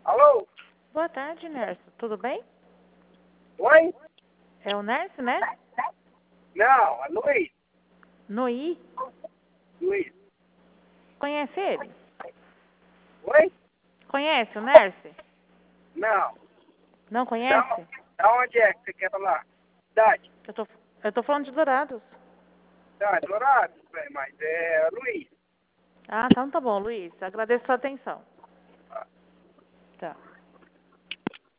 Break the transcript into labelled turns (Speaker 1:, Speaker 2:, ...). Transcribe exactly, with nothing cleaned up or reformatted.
Speaker 1: Alô?
Speaker 2: Boa tarde, Nércio. Tudo bem?
Speaker 1: Oi?
Speaker 2: É o Nércio, né?
Speaker 1: Não, é Luiz.
Speaker 2: Noí.
Speaker 1: Luiz.
Speaker 2: Conhece ele?
Speaker 1: Oi?
Speaker 2: Conhece o Nércio?
Speaker 1: Não.
Speaker 2: Não
Speaker 1: Da,
Speaker 2: conhece?
Speaker 1: da onde é que você quer falar? Cidade?
Speaker 2: Eu tô, eu tô falando de Dourados.
Speaker 1: Tá, Dourado, velho, mas é Luiz.
Speaker 2: Ah, então tá bom, Luiz. Agradeço a sua atenção. Tá.